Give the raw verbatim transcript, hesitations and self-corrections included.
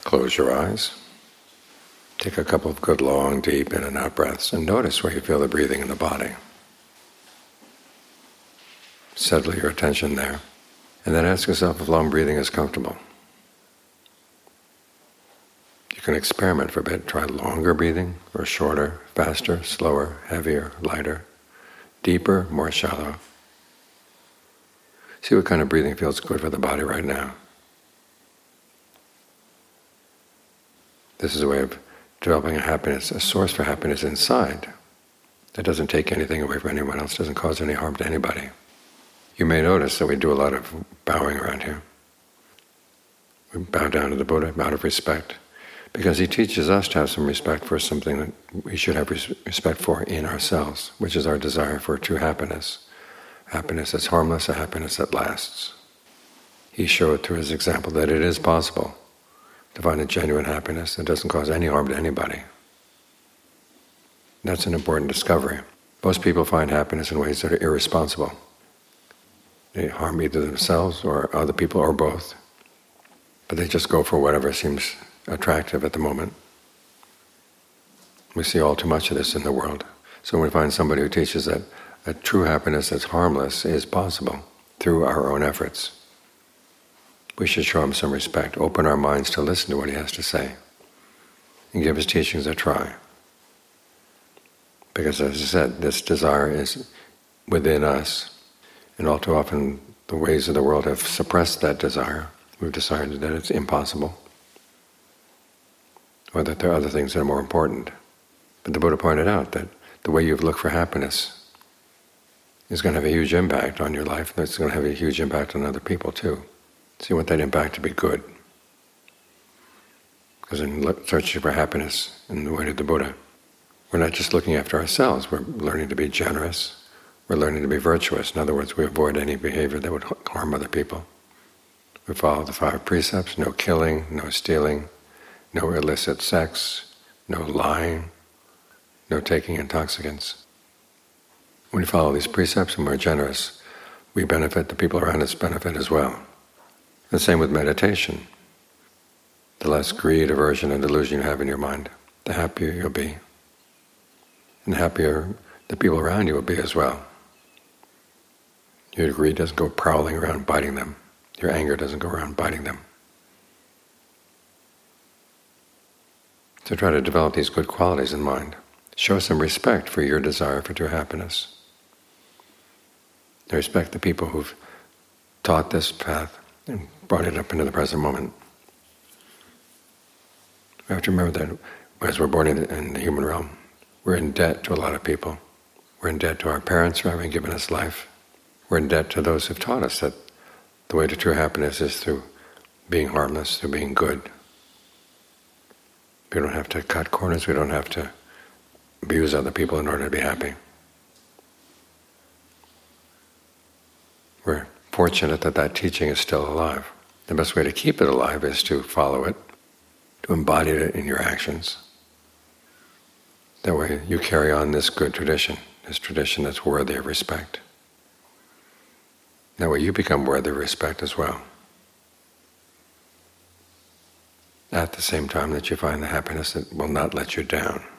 Close your eyes. Take a couple of good long, deep in and out breaths and notice where you feel the breathing in the body. Settle your attention there. And then ask yourself if long breathing is comfortable. You can experiment for a bit. Try longer breathing or shorter, faster, slower, heavier, lighter, deeper, more shallow. See what kind of breathing feels good for the body right now. This is a way of developing a happiness, a source for happiness inside that doesn't take anything away from anyone else, doesn't cause any harm to anybody. You may notice that we do a lot of bowing around here. We bow down to the Buddha out of respect, because he teaches us to have some respect for something that we should have respect for in ourselves, which is our desire for true happiness. Happiness that's harmless, a happiness that lasts. He showed through his example that it is possible to find a genuine happiness that doesn't cause any harm to anybody. That's an important discovery. Most people find happiness in ways that are irresponsible. They harm either themselves or other people or both. But they just go for whatever seems attractive at the moment. We see all too much of this in the world. So when we find somebody who teaches that a true happiness that's harmless is possible through our own efforts, we should show him some respect, open our minds to listen to what he has to say, and give his teachings a try. Because as I said, this desire is within us, and all too often the ways of the world have suppressed that desire. We've decided that it's impossible, or that there are other things that are more important. But the Buddha pointed out that the way you look for happiness is going to have a huge impact on your life, and it's going to have a huge impact on other people too. So you want that impact to be good. Because in searching for happiness in the way of the Buddha, we're not just looking after ourselves, we're learning to be generous, we're learning to be virtuous. In other words, we avoid any behavior that would harm other people. We follow the five precepts: no killing, no stealing, no illicit sex, no lying, no taking intoxicants. When we follow these precepts and we're generous, we benefit, the people around us benefit as well. The same with meditation. The less greed, aversion, and delusion you have in your mind, the happier you'll be. And the happier the people around you will be as well. Your greed doesn't go prowling around biting them. Your anger doesn't go around biting them. So try to develop these good qualities in mind. Show some respect for your desire for true happiness. Respect the people who've taught this path and brought it up into the present moment. We have to remember that as we're born in the human realm, we're in debt to a lot of people. We're in debt to our parents for having given us life. We're in debt to those who've taught us that the way to true happiness is through being harmless, through being good. We don't have to cut corners, we don't have to abuse other people in order to be happy. We're fortunate that that teaching is still alive. The best way to keep it alive is to follow it, to embody it in your actions. That way you carry on this good tradition, this tradition that's worthy of respect. That way you become worthy of respect as well. At the same time that you find the happiness that will not let you down.